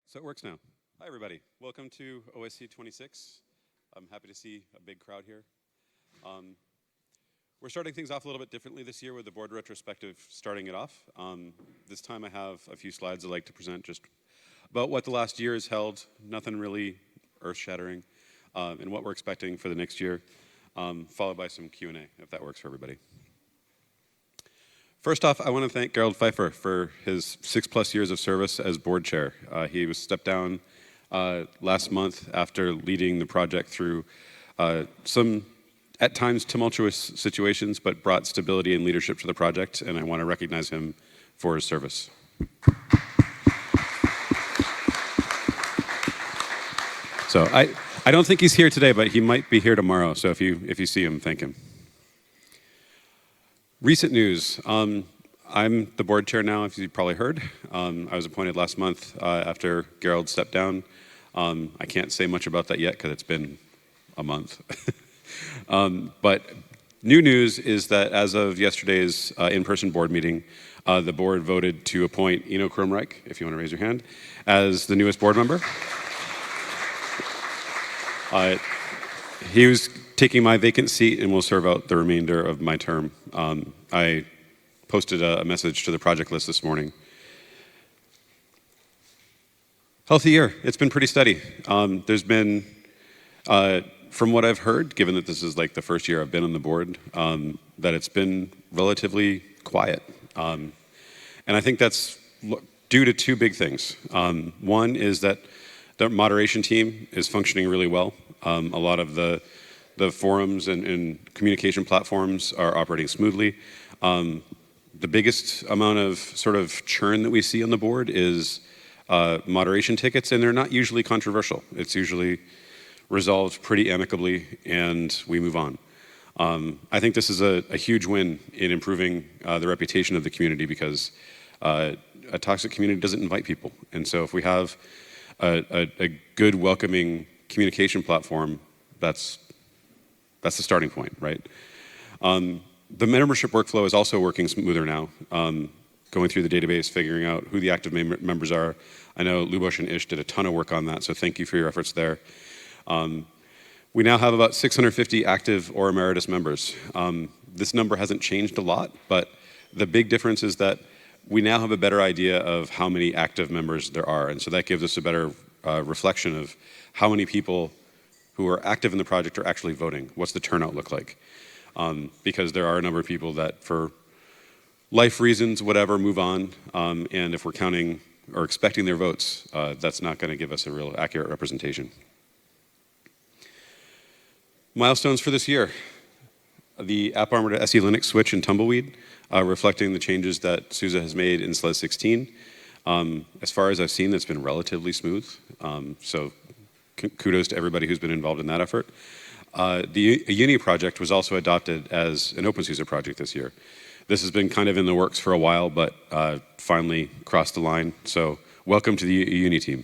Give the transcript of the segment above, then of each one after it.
So it works now. Hi, everybody. Welcome to OSC 26. I'm happy to see a big crowd here. Um, we're starting things off a little bit differently this year with the board retrospective starting it off. This time I have a few slides I'd like to present just about what the last year has held, nothing really earth-shattering, and what we're expecting for the next year, followed by some Q&A, if that works for everybody. First off, I want to thank Gerald Pfeiffer for his 6+ years of service as board chair. He was stepped down last month after leading the project through some, at times, tumultuous situations, but brought stability and leadership to the project, and I want to recognize him for his service. So I don't think he's here today, but he might be here tomorrow, so if you see him, thank him. Recent news. I'm the board chair now, if you've probably heard. I was appointed last month after Gerald stepped down. I can't say much about that yet because it's been a month. But new news is that as of yesterday's in-person board meeting, the board voted to appoint Eno Krumreich, if you want to raise your hand, as the newest board member. He was taking my vacant seat and will serve out the remainder of my term. I posted a message to the project list this morning. Healthy year. It's been pretty steady. There's been, from what I've heard, given that this is like the first year I've been on the board, that it's been relatively quiet. And I think that's due to two big things. One is that the moderation team is functioning really well. A lot of the forums and communication platforms are operating smoothly. The biggest amount of sort of churn that we see on the board is moderation tickets, and they're not usually controversial. It's usually resolved pretty amicably, and we move on. I think this is a huge win in improving the reputation of the community because a toxic community doesn't invite people. And so if we have a good, welcoming communication platform, that's the starting point, right? The membership workflow is also working smoother now, going through the database, figuring out who the active members are. I know Lubosh and Ish did a ton of work on that, so thank you for your efforts there. We now have about 650 active or emeritus members. This number hasn't changed a lot, but the big difference is that we now have a better idea of how many active members there are, and so that gives us a better reflection of how many people who are active in the project are actually voting. What's the turnout look like? Because there are a number of people that, for life reasons, whatever, move on, and if we're counting or expecting their votes, that's not going to give us a real accurate representation. Milestones for this year. The AppArmor to SE Linux switch and Tumbleweed, reflecting the changes that SUSE has made in SLES 16. As far as I've seen, that's been relatively smooth, so kudos to everybody who's been involved in that effort. The Uni project was also adopted as an OpenSUSE project this year. This has been kind of in the works for a while, but finally crossed the line. So welcome to the Uni team.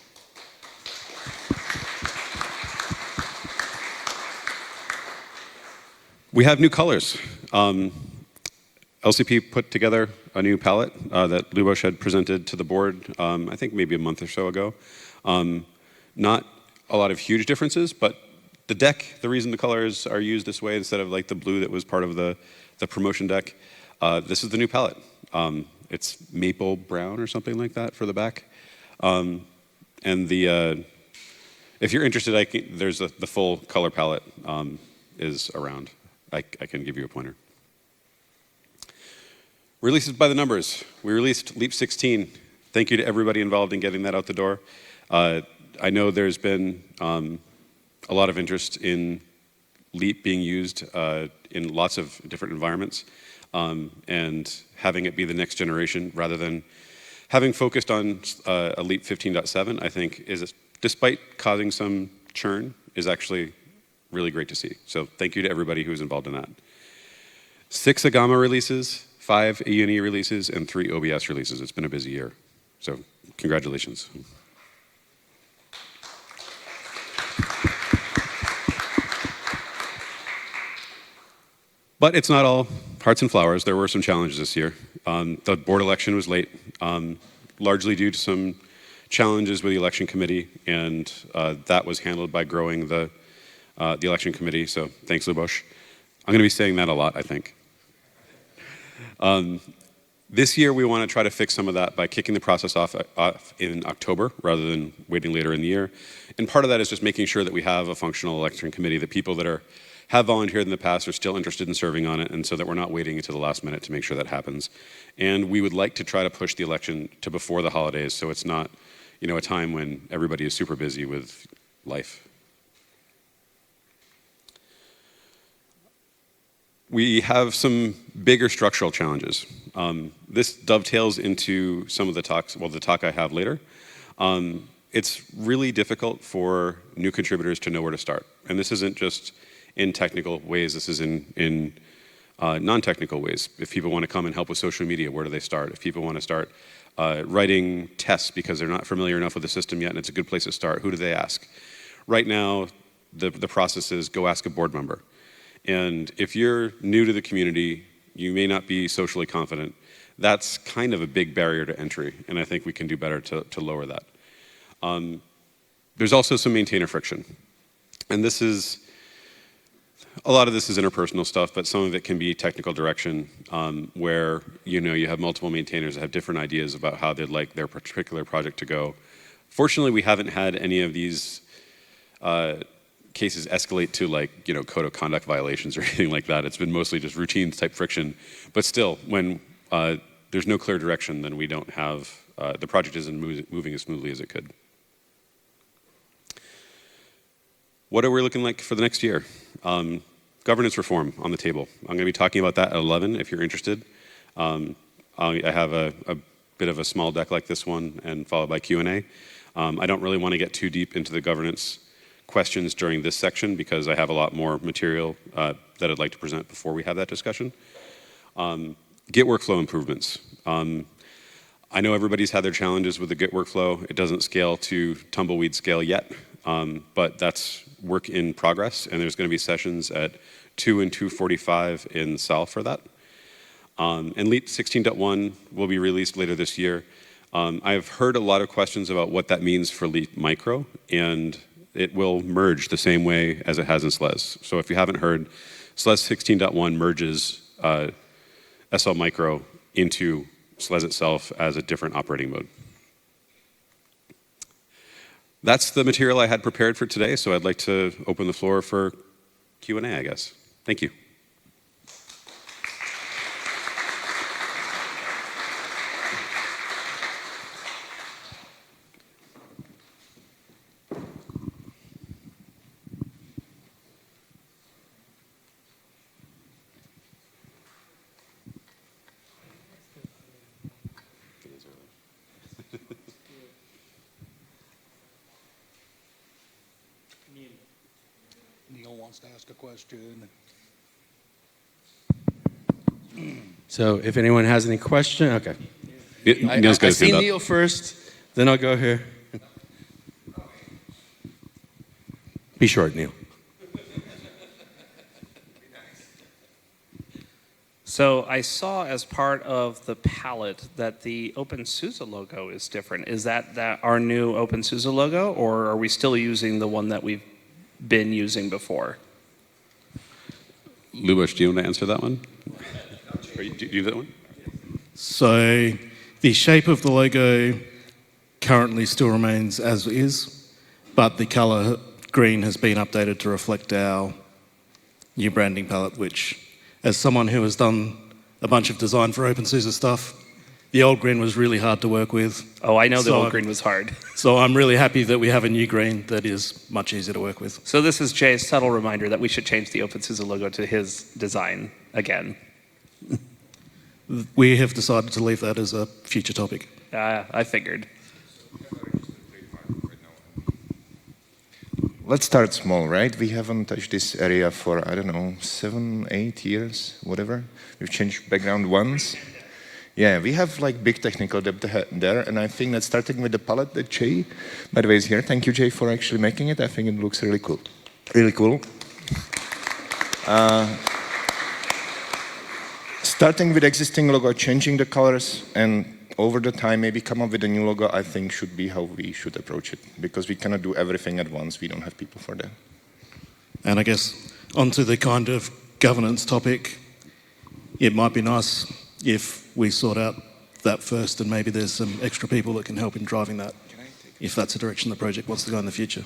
We have new colors. LCP put together a new palette that Lubosh had presented to the board, I think maybe a month or so ago. Not a lot of huge differences, but the deck, the reason the colors are used this way instead of like the blue that was part of the promotion deck, this is the new palette. It's maple brown or something like that for the back. And if you're interested, there's the full color palette is around. I can give you a pointer. Releases by the numbers. We released Leap 16. Thank you to everybody involved in getting that out the door. I know there's been a lot of interest in Leap being used in lots of different environments, and having it be the next generation rather than having focused on a Leap 15.7, I think, despite causing some churn, is actually really great to see. So thank you to everybody who's involved in that. 6 Agama releases, 5 AUNI releases, and 3 OBS releases. It's been a busy year. So congratulations. But it's not all hearts and flowers. There were some challenges this year. The board election was late, largely due to some challenges with the election committee, and that was handled by growing the election committee. So thanks, Luboš. I'm going to be saying that a lot, I think. This year, we want to try to fix some of that by kicking the process off in October rather than waiting later in the year. And part of that is just making sure that we have a functional election committee, that people that have volunteered in the past are still interested in serving on it, and so that we're not waiting until the last minute to make sure that happens. And we would like to try to push the election to before the holidays, so it's not, a time when everybody is super busy with life. We have some bigger structural challenges. This dovetails into some of the talks, the talk I have later. It's really difficult for new contributors to know where to start. And this isn't just in technical ways, this is in non-technical ways. If people want to come and help with social media, where do they start? If people want to start writing tests because they're not familiar enough with the system yet and it's a good place to start, who do they ask? Right now, the process is go ask a board member. And if you're new to the community, you may not be socially confident. That's kind of a big barrier to entry, and I think we can do better to lower that. There's also some maintainer friction. And a lot of this is interpersonal stuff, but some of it can be technical direction, where you have multiple maintainers that have different ideas about how they'd like their particular project to go. Fortunately, we haven't had any of these cases escalate to code of conduct violations or anything like that. It's been mostly just routine type friction. But still, when there's no clear direction, then we don't have, the project isn't moving as smoothly as it could. What are we looking like for the next year? Governance reform on the table. I'm going to be talking about that at 11 if you're interested. I have a bit of a small deck like this one and followed by Q&A. I don't really want to get too deep into the governance questions during this section because I have a lot more material that I'd like to present before we have that discussion. Git workflow improvements. I know everybody's had their challenges with the Git workflow. It doesn't scale to tumbleweed scale yet, but that's work in progress, and there's going to be sessions at 2 and 2:45 in SAL for that. And LEAP 16.1 will be released later this year. I've heard a lot of questions about what that means for LEAP Micro, and it will merge the same way as it has in SLES. So if you haven't heard, SLES 16.1 merges SL Micro into SLES itself as a different operating mode. That's the material I had prepared for today, so I'd like to open the floor for Q&A, I guess. Thank you. Neil wants to ask a question. So if anyone has any question, okay. Neil's got I his hand see up. Neil first, then I'll go here. Be short, Neil. So I saw as part of the palette that the OpenSUSE logo is different. Is that our new OpenSUSE logo, or are we still using the one that we've been using before? Luboš, do you want to answer that one? Do you do that one? So the shape of the logo currently still remains as is, but the color green has been updated to reflect our new branding palette, which, as someone who has done a bunch of design for OpenSUSE stuff, the old green was really hard to work with. Oh, I know the old green was hard. So I'm really happy that we have a new green that is much easier to work with. So this is Jay's subtle reminder that we should change the OpenSUSE logo to his design again. We have decided to leave that as a future topic. I figured. Let's start small, right? We haven't touched this area for, I don't know, 7, 8 years, whatever. We've changed background once. Yeah, we have like big technical depth there, and I think that starting with the palette that Jay, by the way, is here. Thank you, Jay, for actually making it. I think it looks really cool. Really cool. Starting with existing logo, changing the colors, and over the time, maybe come up with a new logo, I think should be how we should approach it, because we cannot do everything at once. We don't have people for that. And I guess onto the kind of governance topic, it might be nice if we sort out that first and maybe there's some extra people that can help in driving that, if that's the direction the project wants to go in the future.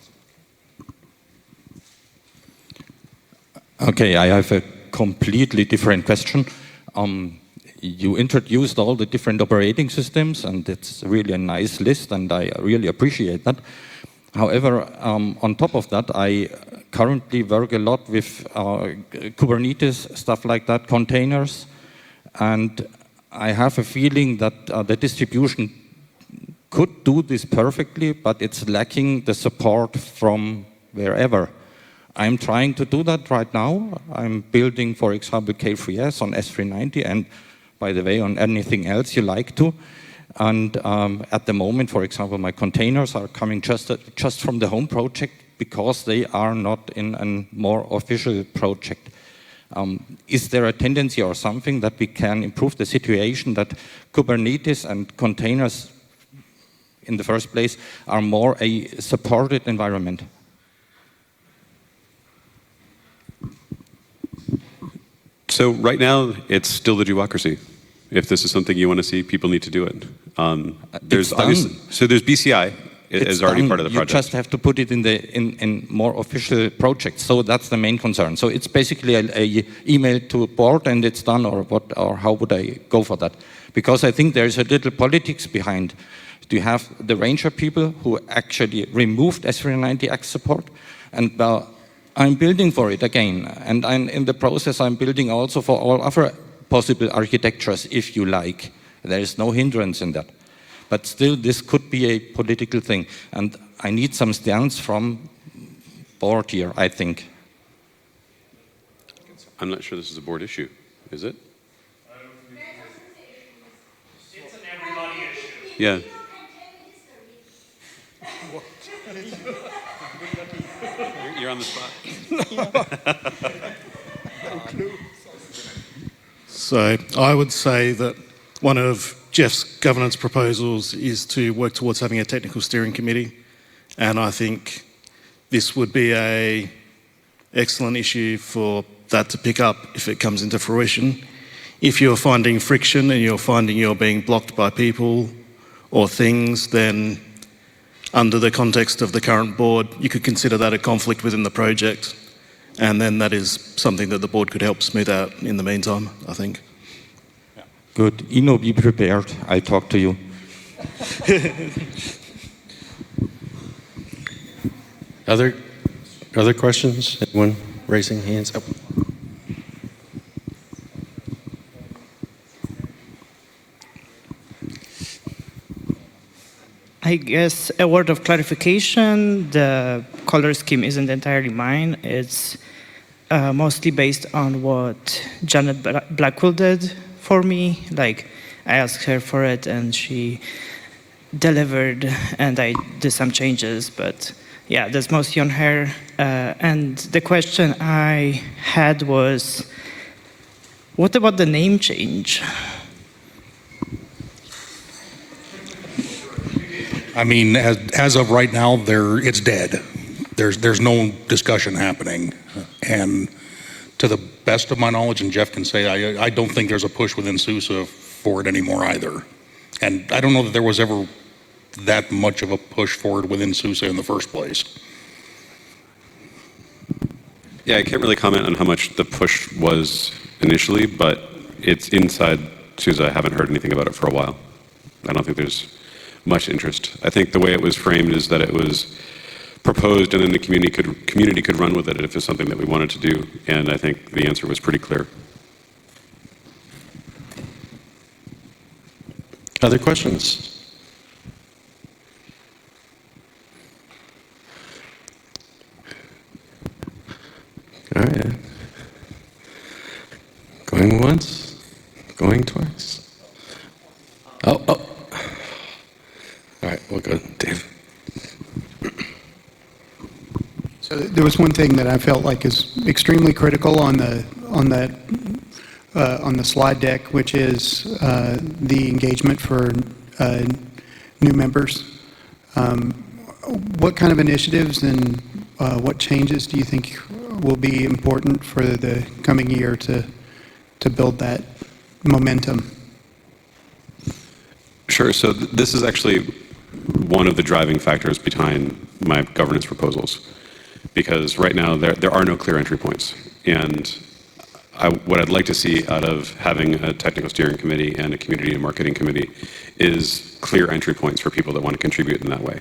Okay, I have a completely different question. You introduced all the different operating systems, and it's really a nice list, and I really appreciate that. However, on top of that, I currently work a lot with Kubernetes, stuff like that, containers, and I have a feeling that the distribution could do this perfectly, but it's lacking the support from wherever. I'm trying to do that right now. I'm building, for example, K3s on S390, and by the way, on anything else you like to. And at the moment, for example, my containers are coming just from the home project because they are not in a more official project. Is there a tendency or something that we can improve the situation that Kubernetes and containers in the first place are more a supported environment? So right now, it's still the Duocracy. If this is something you want to see, people need to do it. There's obviously, so there's BCI is already part of the project. You just have to put it in more official projects. So that's the main concern. So it's basically a email to a board and it's done, or what? Or how would I go for that? Because I think there's a little politics behind. Do you have the Ranger people who actually removed S390X support, and I'm building for it again, and in the process I'm building also for all other possible architectures, if you like. There is no hindrance in that. But still, this could be a political thing, and I need some stance from board here, I think. I'm not sure this is a board issue, is it? It's an everybody issue. Yeah. You're on the spot. So I would say that one of Jeff's governance proposals is to work towards having a technical steering committee, and I think this would be an excellent issue for that to pick up if it comes into fruition. If you're finding friction and you're finding you're being blocked by people or things, then under the context of the current board, you could consider that a conflict within the project, and then that is something that the board could help smooth out in the meantime, I think. Good. Ino, be prepared. I'll talk to you. Other questions? Anyone raising hands? Oh. I guess a word of clarification, the color scheme isn't entirely mine. It's mostly based on what Janet Blackwell did for me. Like, I asked her for it and she delivered, and I did some changes, but yeah, that's mostly on her. And the question I had was, what about the name change? I mean, as of right now, it's dead. There's no discussion happening. And to the best of my knowledge, and Jeff can say, I don't think there's a push within SUSE for it anymore either. And I don't know that there was ever that much of a push for it within SUSE in the first place. Yeah, I can't really comment on how much the push was initially, but it's inside SUSE. I haven't heard anything about it for a while. I don't think there's much interest. I think the way it was framed is that it was proposed and then the community could run with it if it's something that we wanted to do, and I think the answer was pretty clear. Other questions? All right. Going once, going twice. Oh. All right, we'll go, Dave. So there was one thing that I felt like is extremely critical on that on the slide deck, which is the engagement for new members. What kind of initiatives and what changes do you think will be important for the coming year to build that momentum? Sure. So this is actually one of the driving factors behind my governance proposals, because right now there are no clear entry points. And what I'd like to see out of having a technical steering committee and a community and marketing committee is clear entry points for people that want to contribute in that way.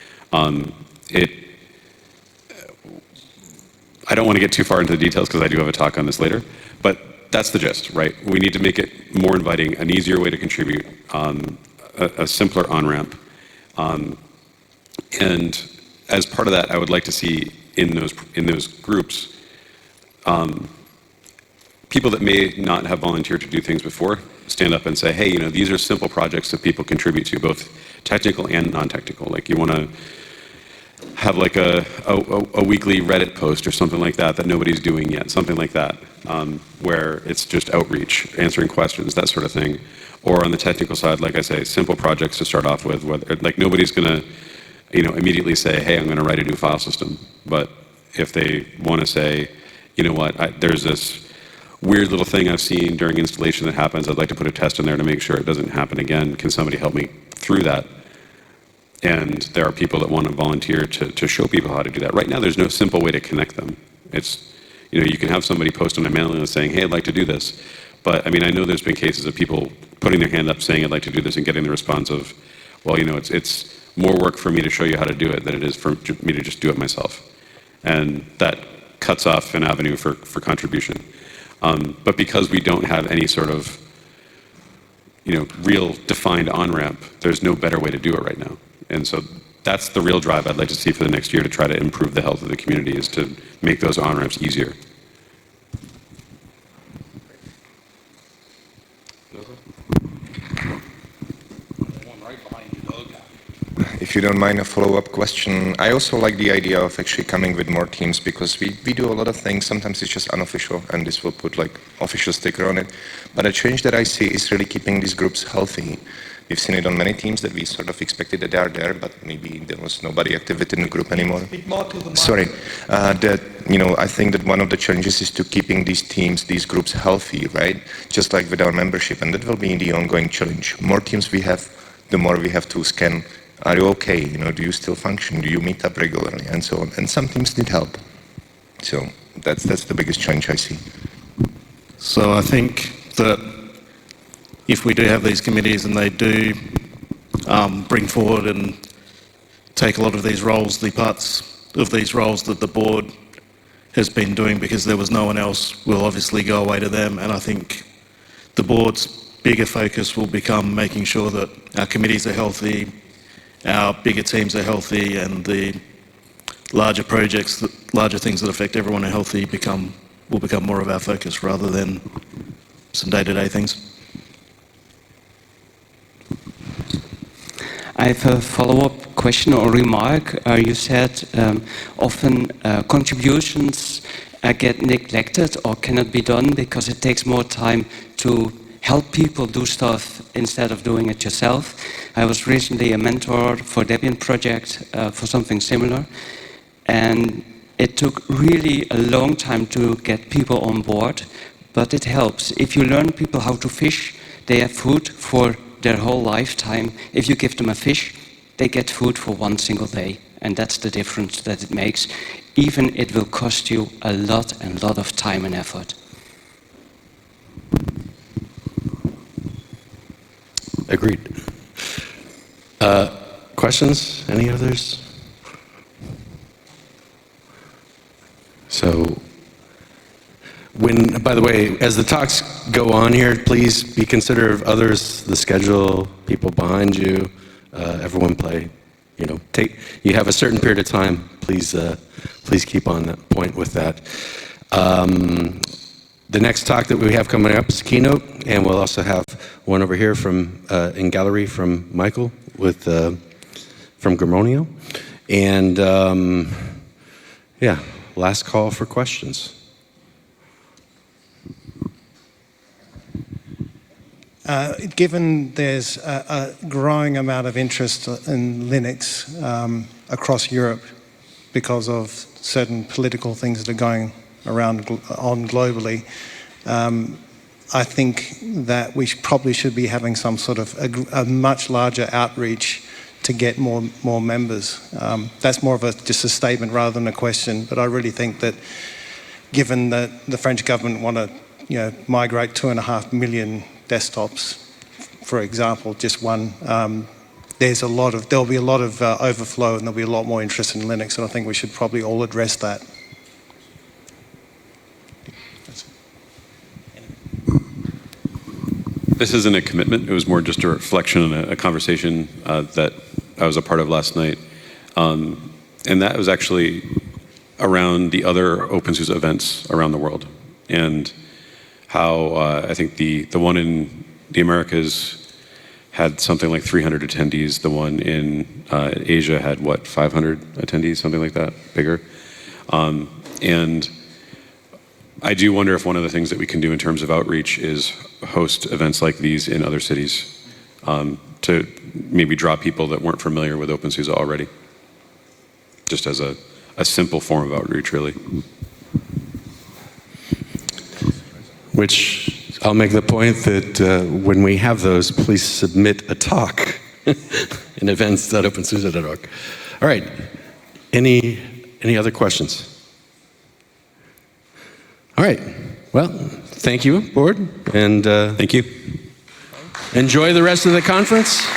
I don't want to get too far into the details because I do have a talk on this later, but that's the gist, right? We need to make it more inviting, an easier way to contribute, a simpler on-ramp. And as part of that, I would like to see in those groups, people that may not have volunteered to do things before stand up and say, hey, you know, these are simple projects that people contribute to, both technical and non-technical. Like, you want to have like a weekly Reddit post or something like that nobody's doing yet, something like that, where it's just outreach, answering questions, that sort of thing. Or on the technical side, like I say, simple projects to start off with, whether, like, nobody's going to, you know, immediately say, hey, I'm going to write a new file system. But if they want to say, you know what, there's this weird little thing I've seen during installation that happens, I'd like to put a test in there to make sure it doesn't happen again. Can somebody help me through that? And there are people that want to volunteer to show people how to do that. Right now, there's no simple way to connect them. It's, you know, you can have somebody post on a mailing list saying, hey, I'd like to do this. But I mean, I know there's been cases of people putting their hand up saying, I'd like to do this, and getting the response of, well, you know, it's more work for me to show you how to do it than it is for me to just do it myself. And that cuts off an avenue for contribution. But because we don't have any sort of, you know, real defined on-ramp, there's no better way to do it right now. And so that's the real drive I'd like to see for the next year to try to improve the health of the community, is to make those on-ramps easier. If you don't mind a follow-up question, I also like the idea of actually coming with more teams, because we do a lot of things. Sometimes it's just unofficial, and this will put like official sticker on it. But a change that I see is really keeping these groups healthy. We've seen it on many teams that we sort of expected that they are there, but maybe there was nobody active in the group anymore. Sorry. That, you know, I think that one of the challenges is to keeping these teams, these groups healthy, right? Just like with our membership, and that will be the ongoing challenge. More teams we have, the more we have to scan. Are you okay? You know, do you still function? Do you meet up regularly? And so on. And some teams need help. So that's the biggest challenge I see. So I think that if we do have these committees and they do bring forward and take a lot of these roles, the parts of these roles that the board has been doing because there was no one else, will obviously go away to them. And I think the board's bigger focus will become making sure that our committees are healthy, our bigger teams are healthy, and the larger projects, larger things that affect everyone are healthy will become more of our focus rather than some day-to-day things. I have a follow-up question or remark. You said often contributions get neglected or cannot be done because it takes more time to help people do stuff instead of doing it yourself. I was recently a mentor for Debian project for something similar, and it took really a long time to get people on board, but it helps. If you learn people how to fish, they have food for their whole lifetime. If you give them a fish, they get food for one single day, and that's the difference that it makes. Even it will cost you a lot of time and effort. Agreed. Questions? Any others? So, by the way, as the talks go on here, please be considerate of others, the schedule, people behind you, everyone play. You know, you have a certain period of time. Please keep on that point with that. The next talk that we have coming up is keynote, and we'll also have one over here from in gallery from Michael with from Germonio, and yeah, last call for questions. Given there's a growing amount of interest in Linux across Europe because of certain political things that are going around on globally, I think that we probably should be having some sort of a much larger outreach to get more members. That's more of just a statement rather than a question, but I really think that given that the French government want to migrate 2.5 million desktops, for example, just one, there'll be a lot of overflow and there'll be a lot more interest in Linux, and I think we should probably all address that. This isn't a commitment. It was more just a reflection and a conversation that I was a part of last night. And that was actually around the other OpenSUSE events around the world, and how I think the one in the Americas had something like 300 attendees. The one in Asia had, 500 attendees, something like that, bigger. And I do wonder if one of the things that we can do in terms of outreach is host events like these in other cities to maybe draw people that weren't familiar with OpenSUSE already, just as a simple form of outreach, really. Which I'll make the point that when we have those, please submit a talk in events.opensuse.org. All right. Any other questions? All right. Well, thank you, board, and Thank you. enjoy the rest of the conference.